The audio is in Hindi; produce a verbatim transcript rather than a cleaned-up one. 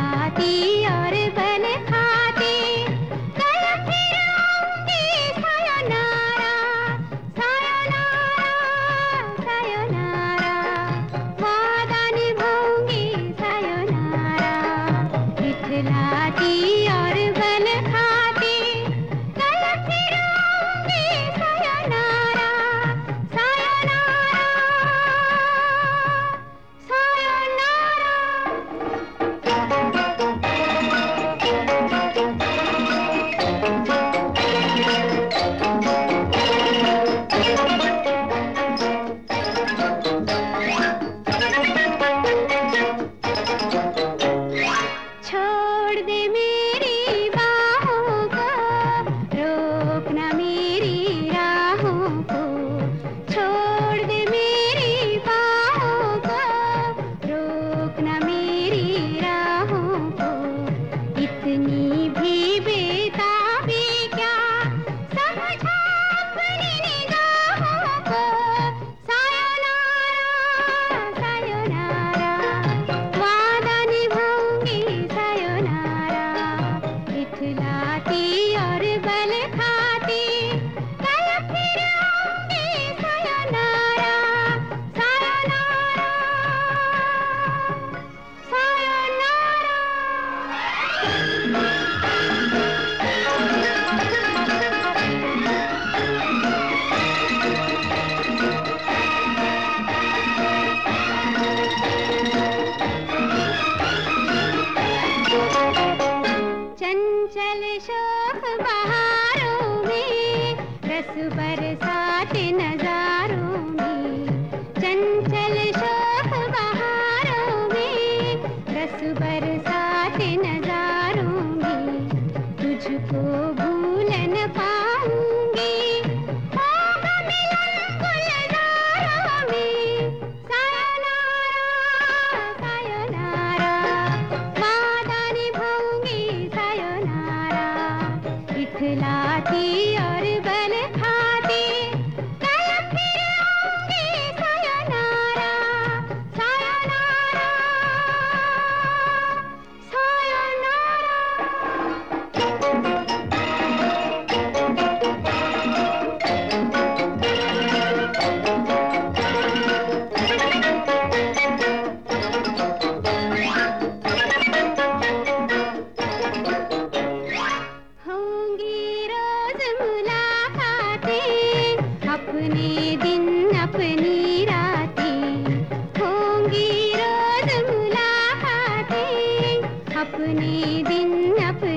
इठलाती और बल खाती, कल फिर आऊंगी सायोनारा, सायोनारा, सायोनारा, वादा निभाऊंगी सायोनारा, इठलाती और बल खाती, कल फिर आऊंगी सायोनारा, सायोनारा, सायोनारा। छोड़ दे मेरी बाहों को, रोकना मेरी राहों को, छोड़ दे मेरी बाहों को, रोकना मेरी राहों को, इतनी भी बेताबी क्या, समझा अपनी निगाहों को, सायोनारा, सायोनारा, वादा निभाऊंगी सायोनारा, इठलाती और बल खाती, कल फिर आऊंगी सायोनारा, सायोनारा, चंचल शोक बहारों में, रस बरसात नजारों में, चंचल शोक बहारों में, रस बरसात नजारों में, तुझको भूल न पाऊंगी, होगा मिलन गुलजारों में, सायोनारा, सायोनारा, वादा निभाऊंगी सायोनारा, इठलाती और बल खाती, कल फिर आऊंगी सायोनारा, सायोनारा, होंगी रोज मुलाकातें, अपने दिन अपनी रातें, होंगी रोज मुलाकातें, अपने दिन अपनी